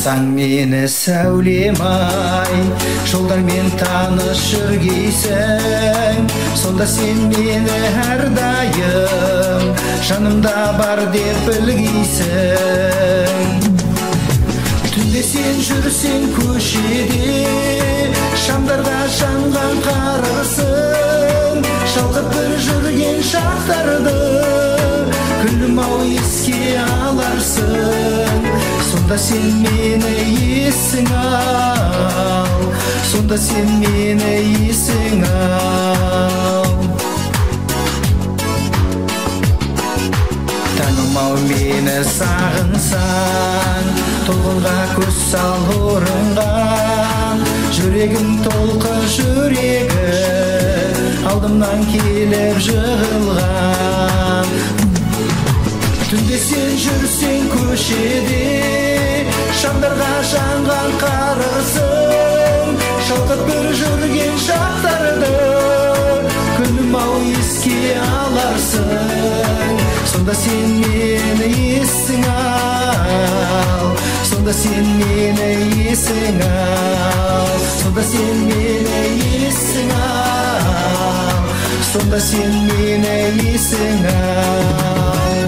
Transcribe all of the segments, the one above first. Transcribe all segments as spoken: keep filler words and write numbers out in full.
таң мені сәулем ай, жолдармен таныс жүргейсің, сонда сен мені әрдайым жанымда бар деп білгейсің. Түнде сен жүрсең көшеде, шамдарға жанған қарарсың, шалқып бір жүрген шақтарды күлім-ау еске аларсың. Сонда сен мені есің ал, сонда сен мені есің ал. Таңым-ау мені сағынсаң, толқынға көз сал орынған, жүрегім толқы жүрегі алдымнан келіп жығылған. Түнде сен жүрсең көшеде, шамдарға жанған қарарсың, шалқып бір жүрген шақтарды күнім-ау еске аларсың. Сонда сен мені есің ал, сонда сен мені есің ал, сонда сен мені есің ал, сонда сен мені есің ал.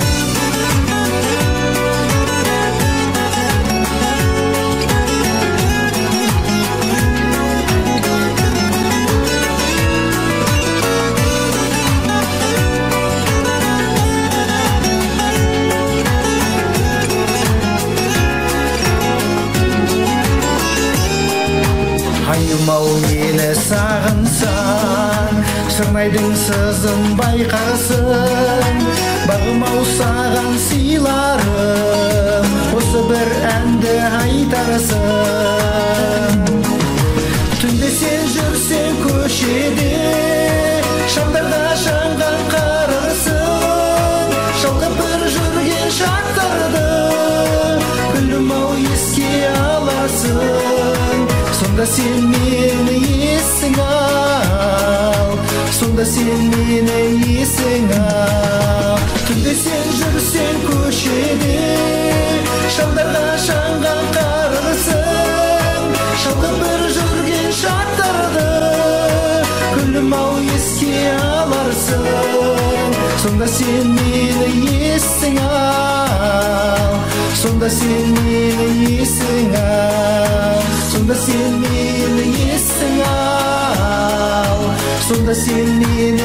Айым-ау мені сағынсаң, шырнайдың сызын байқарсың, бағым-ау саған сыйларым, осы бір әнді айтарсың. Түнде сен жүрсең көшеде, шамдарға жанған қарарсың, шалқып бір жүрген шақтарды күлім-ау еске аларсың. Сонда сен мені есің ал, сонда сен мені есің ал. Түнде сен жүрсең көшеде, шамдарға жанған қарарсың, шалқып бір жүрген шақтарды күлім-ау еске аларсың. Сонда сен мені есің ал, сонда сен мені есің ал, сонда сен мені есің ал, сонда сен мені